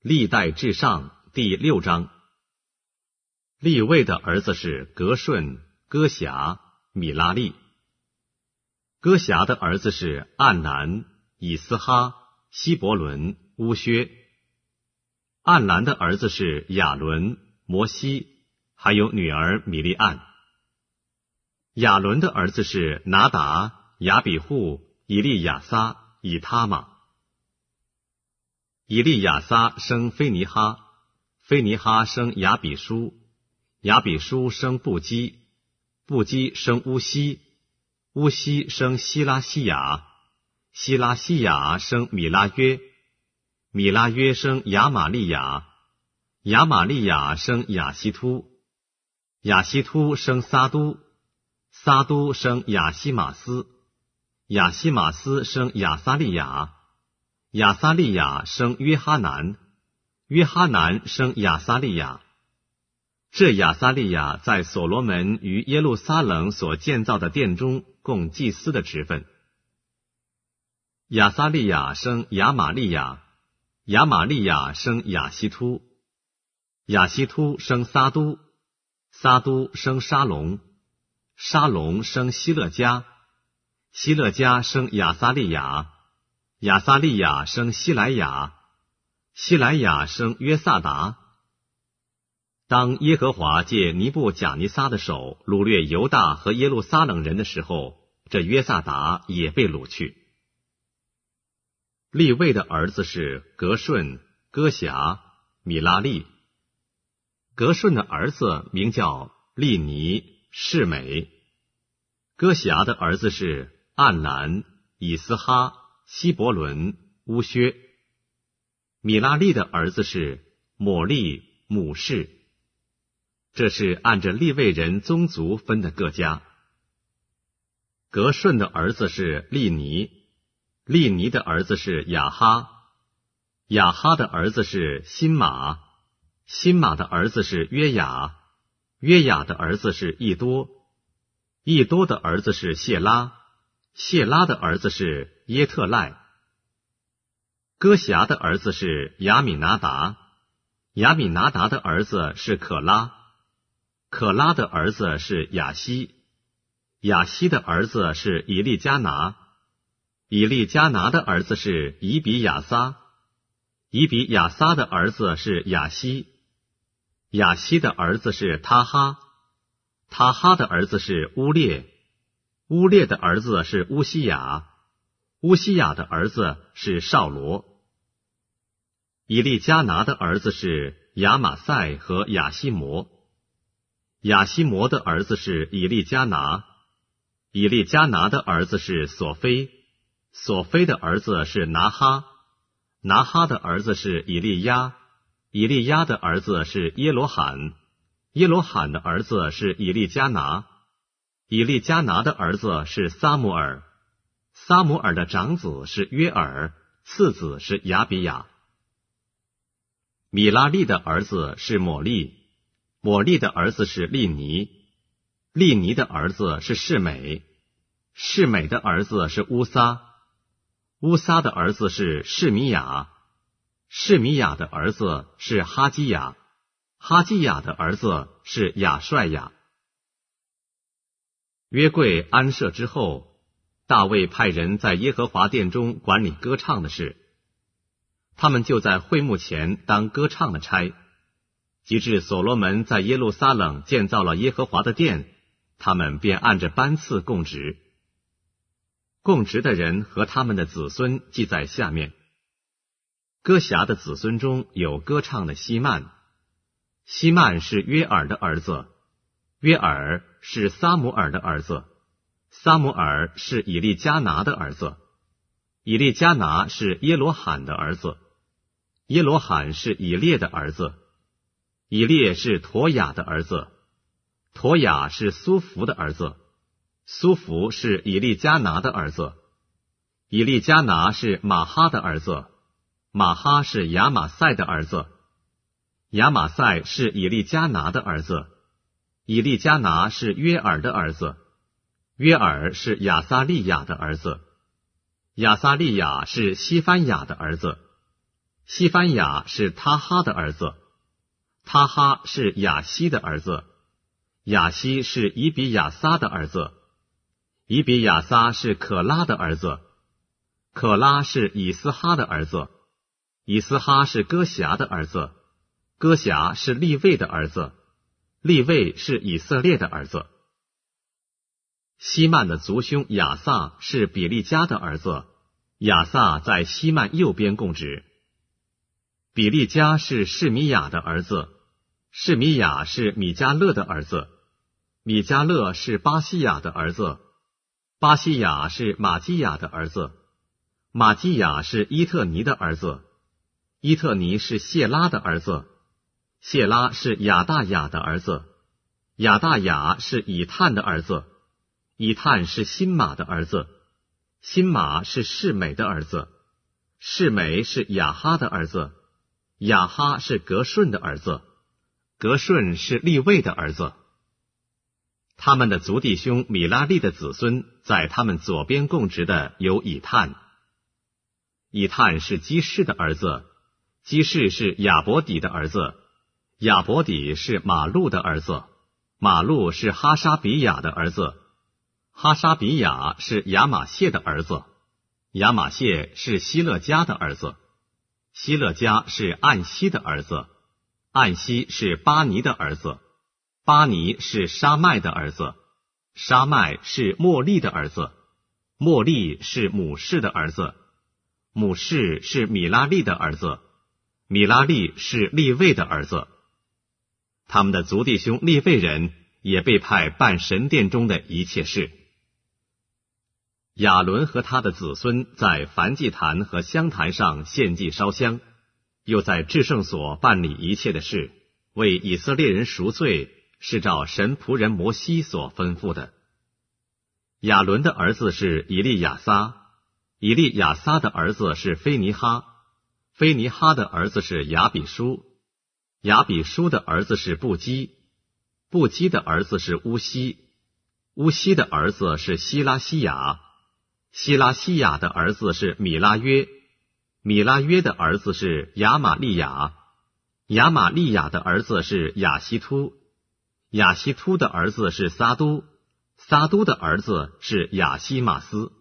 历代志上第6章。利未的儿子是革顺、歌辖、米拉利。歌辖的儿子是暗南、以斯哈、希伯伦、乌薛。暗兰的儿子是亚伦、摩西，还有女儿米利暗。亚伦的儿子是拿达、亚比户、以利亚撒、以他玛。以利亚撒生菲尼哈，菲尼哈生亚比书，亚比书生布基，布基生乌西，乌西生希拉西雅，希拉西雅生米拉约，米拉约生亚玛利亚，亚玛利亚生亚希突，亚希突生撒都，撒都生亚西马斯，亚西马斯生亚撒利雅，亚撒利雅生约哈南，约哈南生亚撒利雅。这亚撒利雅在所罗门于耶路撒冷所建造的殿中供祭司的职分。亚撒利雅生亚玛利亚，亚玛利亚生亚希突，亚希突生撒都，撒都生沙龙，沙龙生希勒家，希勒家生亚撒利雅，亚撒利雅生希莱雅，希莱雅生约萨达。当耶和华借尼布甲尼撒的手掳掠犹大和耶路撒冷人的时候，这约萨达也被掳去。利未的儿子是革顺、歌辖、米拉利。革顺的儿子名叫利尼、示美。歌辖的儿子是暗兰、以斯哈、希伯伦、乌薛。米拉利的儿子是抹利、母士。这是按着利未人宗族分的各家。革顺的儿子是利尼，利尼的儿子是亚哈，亚哈的儿子是辛马，辛马的儿子是约雅，约雅的儿子是益多，益多的儿子是谢拉，谢拉的儿子是耶特赖。歌辖的儿子是亚米拿达，亚米拿达的儿子是可拉，可拉的儿子是亚希，亚希的儿子是以利加拿，以利加拿的儿子是以比亚撒，以比亚撒的儿子是亚希，亚希的儿子是他哈，他哈的儿子是乌列，乌列的儿子是乌西雅，乌西雅的儿子是绍罗。以利加拿的儿子是亚玛赛和亚西摩，亚西摩的儿子是以利加拿，以利加拿的儿子是索菲，索菲的儿子是拿哈，拿哈的儿子是以利亚，以利亚的儿子是耶罗罕，耶罗罕的儿子是以利加拿，以利加拿的儿子是撒母耳，撒母耳的长子是约尔，次子是亚比亚。米拉利的儿子是抹利，抹利的儿子是利尼，利尼的儿子是示美，示美的儿子是乌撒，乌撒的儿子是示米雅，示米雅的儿子是哈基雅，哈基雅的儿子是亚帅雅。约柜安设之后，大卫派人在耶和华殿中管理歌唱的事，他们就在会幕前当歌唱的差。及至所罗门在耶路撒冷建造了耶和华的殿，他们便按着班次供职。供职的人和他们的子孙记在下面。歌辖的子孙中有歌唱的希曼，希曼是约尔的儿子，约尔是撒母耳的儿子，撒母耳是以利加拿的儿子，以利加拿是耶罗罕的儿子，耶罗罕是以列的儿子，以列是陀雅的儿子，陀雅是苏弗的儿子，苏弗是以利加拿的儿子，以利加拿是马哈的儿子，马哈是亚玛赛的儿子，亚玛赛是以利加拿的儿子，以利加拿是约尔的儿子，约尔是亚撒利雅的儿子，亚撒利雅是西番雅的儿子， 西番雅是他哈的儿子，他哈是雅西的儿子，雅西是以比亚撒的儿子，以比亚撒是可拉的儿子，可拉是以斯哈的儿子，以斯哈是哥辖的儿子，哥辖是利未的儿子，利未是以色列的儿子。希曼的族兄亚撒是比利加的儿子，亚撒在希曼右边供职。比利加是示米亚的儿子，示米亚是米迦勒的儿子，米迦勒是巴西亚的儿子，巴西亚是马基亚的儿子，马基亚是伊特尼的儿子，伊特尼是谢拉的儿子，谢拉是亚大雅的儿子，亚大雅是以探的儿子，以探是辛马的儿子，辛马是示美的儿子，示美是亚哈的儿子，亚哈是革顺的儿子，革顺是利未的儿子。他们的族弟兄米拉利的子孙在他们左边供职的有以探。以探是基士的儿子，基士是亚伯底的儿子，亚伯底是马路的儿子，马路是哈沙比亚的儿子，哈沙比亚是亚玛谢的儿子，亚玛谢是希勒家的儿子，希勒家是暗西的儿子，暗西是巴尼的儿子，巴尼是沙麦的儿子，沙麦是莫利的儿子，莫利是母士的儿子，母士是米拉利的儿子，米拉利是利未的儿子。他们的族弟兄利未人也被派办神殿中的一切事。亚伦和他的子孙在燔祭坛和香坛上献祭烧香，又在至圣所办理一切的事，为以色列人赎罪，是照神仆人摩西所吩咐的。亚伦的儿子是以利亚撒，以利亚撒的儿子是菲尼哈，菲尼哈的儿子是亚比书，亚比书的儿子是布基，布基的儿子是乌西，乌西的儿子是希拉西亚，希拉西亚的儿子是米拉约，米拉约的儿子是亚玛利亚，亚玛利亚的儿子是亚希突，亚希突的儿子是撒都，撒都的儿子是亚西马斯。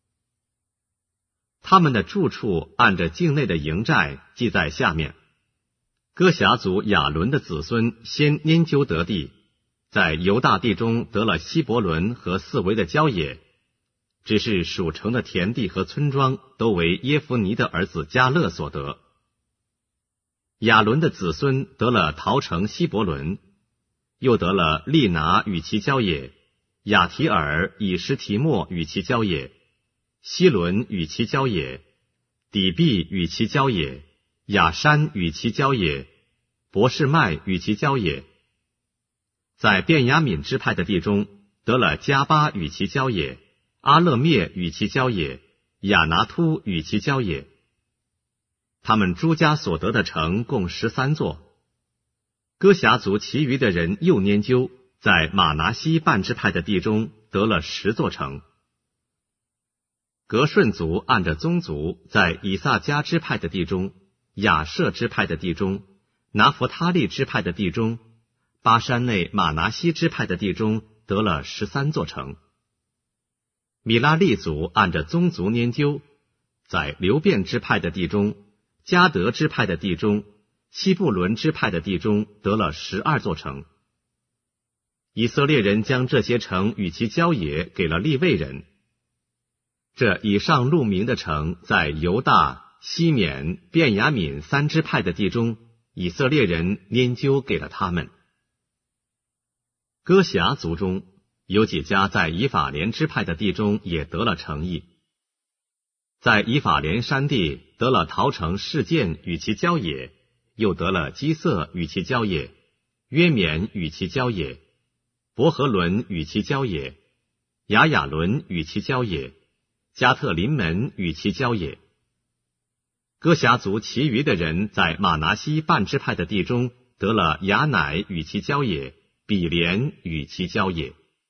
他们的住处按着境内的营寨记在下面。哥辖族亚伦的子孙先拈阄得地，在犹大地中得了希伯伦和四围的郊野，只是属城的田地和村庄都为耶孚尼的儿子迦勒所得。亚伦的子孙得了陶城希伯伦，又得了利拿与其郊野，亚提尔以实提莫与其郊野，希伦与其郊野，底毕与其郊野，亚山与其郊野，伯示麦与其郊野。在便雅悯支派的地中得了加巴与其郊野，阿勒灭与其郊野，亚拿突与其郊野。他们诸家所得的城共13座。哥辖族其余的人又拈阄，在马拿西半支派的地中得了10座城。革顺族按着宗族，在以萨迦支派的地中，亚设支派的地中，拿弗他利支派的地中，巴山内马拿西支派的地中得了13座城。米拉利族按着宗族拈阄，在流便支派的地中，迦得支派的地中，西布伦支派的地中得了12座城。以色列人将这些城与其郊野给了利未人。这以上录名的城在犹大、西缅、便雅悯3支派的地中，以色列人拈阄给了他们。哥辖族中有几家在以法莲支派的地中也得了城邑。在以法莲山地得了陶城示剑与其郊野，又得了基色与其郊野，约缅与其郊野，伯和伦与其郊野，雅雅伦与其郊野，加特林门与其郊野。哥辖族其余的人在马拿西半支派的地中得了雅乃与其郊野，比连与其郊野。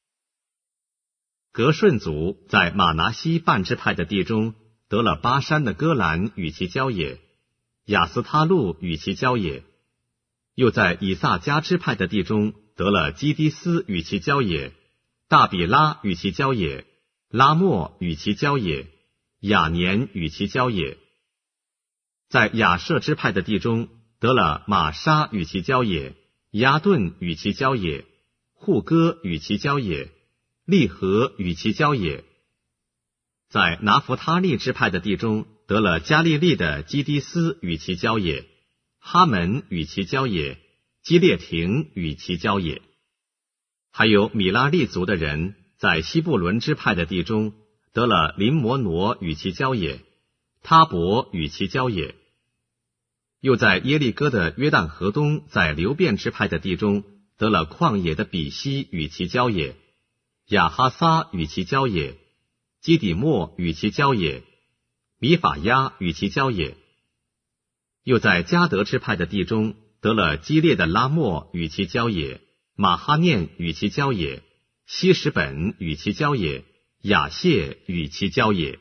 革顺族在马拿西半支派的地中得了巴山的戈兰与其郊野， 亚斯他路与其交也；又在以撒迦支派的地中得了基低斯与其交也，大比拉与其交也，拉莫与其交也，雅年与其交也；在亚舍支派的地中得了玛莎与其交也，亚顿与其交也，户哥与其交也，利和与其交也；在拿弗他利支派的地中得了加利利的基低斯与其交也，哈门与其交也，基列亭与其交也。还有米拉利族的人在西布伦支派的地中得了林摩挪与其交也，他伯与其交也。又在耶利哥的约旦河东在流便支派的地中得了旷野的比西与其交也，亚哈撒与其交也，基底莫与其交也，米法亚与其交也。又在迦得支派的地中得了基列的拉莫与其交也，马哈念与其交也，希什本与其交也，雅谢与其交也。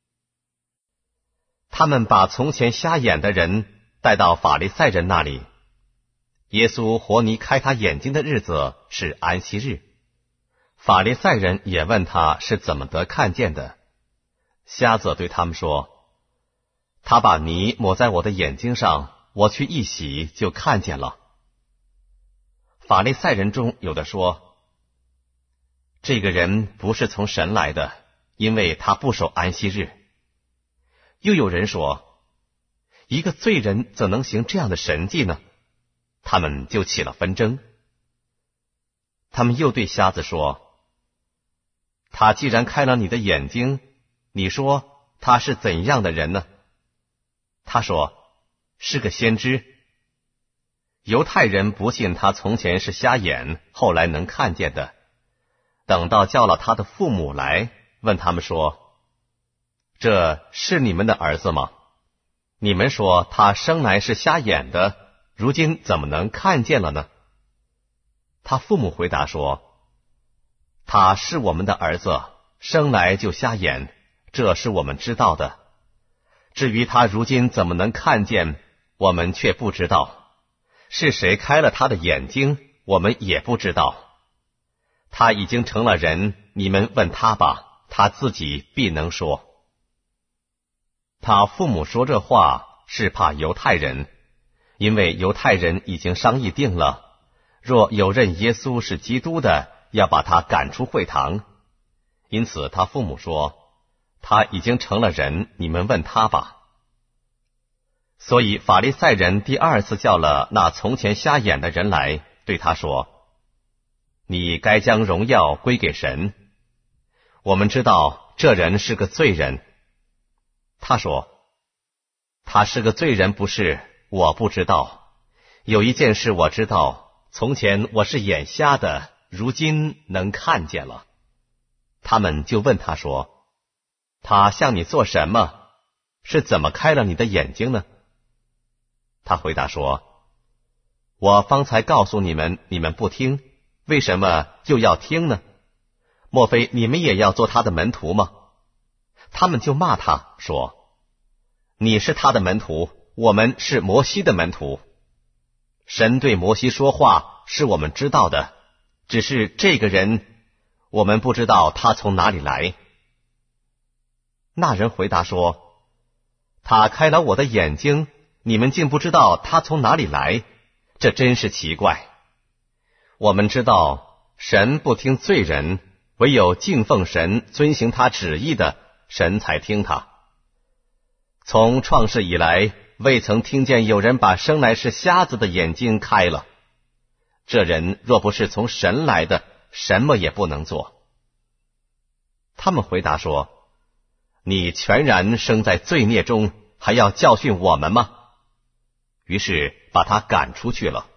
他们把从前瞎眼的人带到法利赛人那里。耶稣活泥开他眼睛的日子是安息日。法利赛人也问他是怎么得看见的。瞎子对他们说：他把泥抹在我的眼睛上，我去一洗就看见了。法利赛人中有的说：这个人不是从神来的，因为他不守安息日。又有人说：一个罪人怎能行这样的神迹呢？他们就起了纷争。他们又对瞎子说：他既然开了你的眼睛，你说他是怎样的人呢？他说：是个先知。犹太人不信他从前是瞎眼，后来能看见的。等到叫了他的父母来，问他们说：这是你们的儿子吗？你们说他生来是瞎眼的，如今怎么能看见了呢？他父母回答说：他是我们的儿子，生来就瞎眼，这是我们知道的。至于他如今怎么能看见，我们却不知道。是谁开了他的眼睛，我们也不知道。他已经成了人，你们问他吧，他自己必能说。他父母说这话是怕犹太人，因为犹太人已经商议定了，若有认耶稣是基督的，要把他赶出会堂。因此他父母说：他已经成了人，你们问他吧。所以法利赛人第二次叫了那从前瞎眼的人来，对他说：你该将荣耀归给神。我们知道这人是个罪人。他说：他是个罪人不是，我不知道。有一件事我知道，从前我是眼瞎的，如今能看见了。他们就问他说：他向你做什么？是怎么开了你的眼睛呢？他回答说：我方才告诉你们，你们不听，为什么又要听呢？莫非你们也要做他的门徒吗？他们就骂他说：你是他的门徒，我们是摩西的门徒。神对摩西说话是我们知道的，只是这个人我们不知道他从哪里来。那人回答说：他开了我的眼睛，你们竟不知道他从哪里来，这真是奇怪。我们知道神不听罪人，唯有敬奉神遵行他旨意的，神才听他。从创世以来，未曾听见有人把生来是瞎子的眼睛开了。这人若不是从神来的，什么也不能做。他们回答说：你全然生在罪孽中，还要教训我们吗？于是把他赶出去了。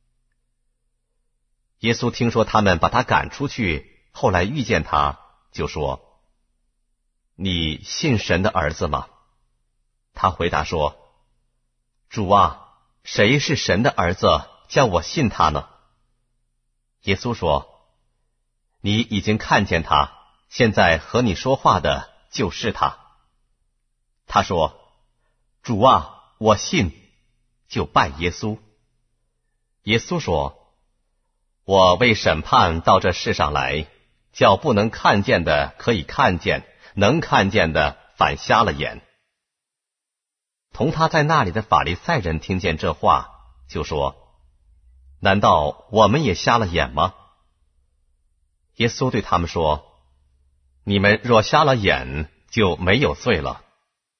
耶稣听说他们把他赶出去，后来遇见他，就说：你信神的儿子吗？他回答说：主啊，谁是神的儿子，叫我信他呢？耶稣说：你已经看见他，现在和你说话的就是他。他说：主啊， 我信，就拜耶稣。耶稣说，我为审判到这世上来，叫不能看见的可以看见，能看见的反瞎了眼。同他在那里的法利赛人听见这话，就说，难道我们也瞎了眼吗？耶稣对他们说，你们若瞎了眼，就没有罪了。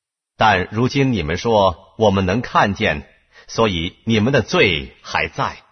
但如今你们说我们能看见，所以你们的罪还在。